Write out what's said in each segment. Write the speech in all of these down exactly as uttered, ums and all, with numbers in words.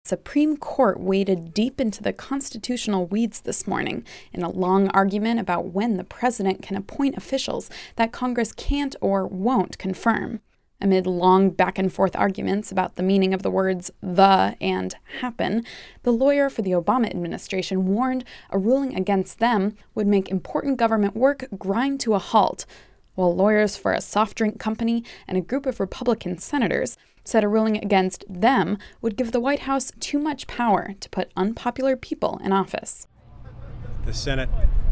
Supreme Court waded deep into the constitutional weeds this morning in a long argument about when the president can appoint officials that Congress can't or won't confirm. Amid long back-and-forth arguments about the meaning of the words the and happen, the lawyer for the Obama administration warned a ruling against them would make important government work grind to a halt, while lawyers for a soft drink company and a group of Republican senators said a ruling against them would give the White House too much power to put unpopular people in office. The Senate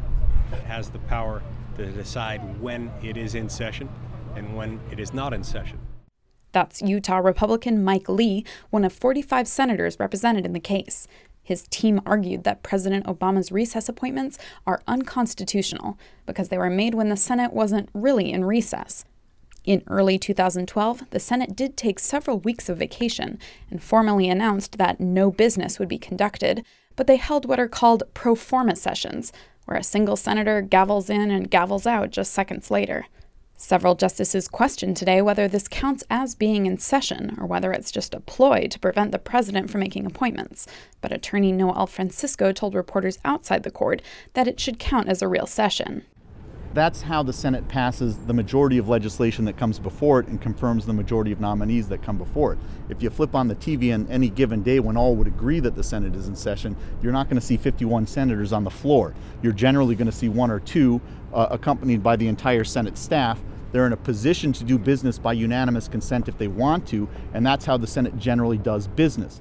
has the power to decide when it is in session and when it is not in session. That's Utah Republican Mike Lee, one of forty-five senators represented in the case. His team argued that President Obama's recess appointments are unconstitutional because they were made when the Senate wasn't really in recess. In early two thousand twelve, the Senate did take several weeks of vacation and formally announced that no business would be conducted, but they held what are called pro forma sessions, where a single senator gavels in and gavels out just seconds later. Several justices questioned today whether this counts as being in session or whether it's just a ploy to prevent the president from making appointments, but attorney Noel Francisco told reporters outside the court that it should count as a real session. That's how the Senate passes the majority of legislation that comes before it and confirms the majority of nominees that come before it. If you flip on the T V on any given day when all would agree that the Senate is in session, you're not going to see fifty-one senators on the floor. You're generally going to see one or two uh, accompanied by the entire Senate staff. They're in a position to do business by unanimous consent if they want to, and that's how the Senate generally does business.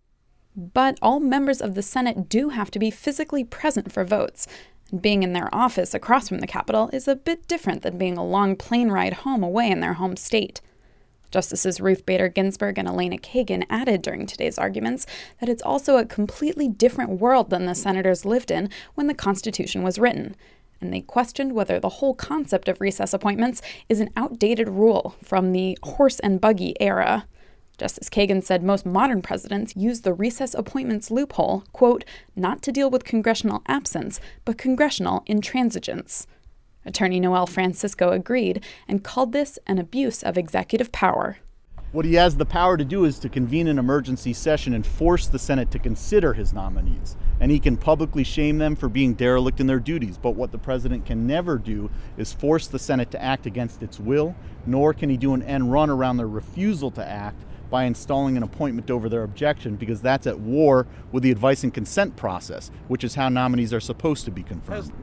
But all members of the Senate do have to be physically present for votes. Being in their office across from the Capitol is a bit different than being a long plane ride home away in their home state. Justices Ruth Bader Ginsburg and Elena Kagan added during today's arguments that it's also a completely different world than the senators lived in when the Constitution was written, and they questioned whether the whole concept of recess appointments is an outdated rule from the horse and buggy era. Justice Kagan said most modern presidents use the recess appointments loophole, quote, not to deal with congressional absence, but congressional intransigence. Attorney Noel Francisco agreed and called this an abuse of executive power. What he has the power to do is to convene an emergency session and force the Senate to consider his nominees. And he can publicly shame them for being derelict in their duties. But what the president can never do is force the Senate to act against its will, nor can he do an end run around their refusal to act by installing an appointment over their objection, because that's at war with the advice and consent process, which is how nominees are supposed to be confirmed.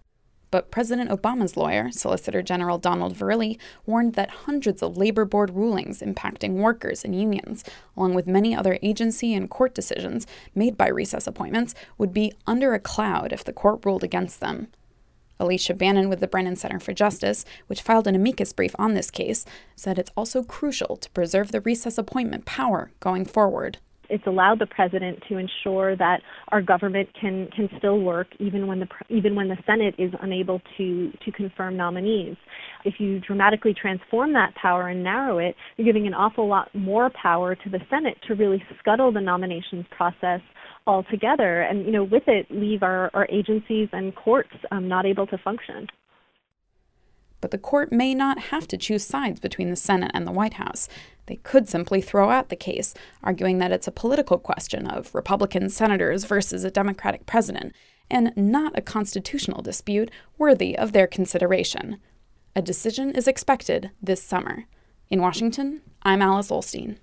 But President Obama's lawyer, Solicitor General Donald Verrilli, warned that hundreds of labor board rulings impacting workers and unions, along with many other agency and court decisions made by recess appointments, would be under a cloud if the court ruled against them. Alicia Bannon with the Brennan Center for Justice, which filed an amicus brief on this case, said it's also crucial to preserve the recess appointment power going forward. It's allowed the president to ensure that our government can, can still work even when the even when the Senate is unable to, to confirm nominees. If you dramatically transform that power and narrow it, you're giving an awful lot more power to the Senate to really scuttle the nominations process altogether, and you know, with it, leave our, our agencies and courts um, not able to function. But the court may not have to choose sides between the Senate and the White House. They could simply throw out the case, arguing that it's a political question of Republican senators versus a Democratic president, and not a constitutional dispute worthy of their consideration. A decision is expected this summer. In Washington, I'm Alice Ollstein.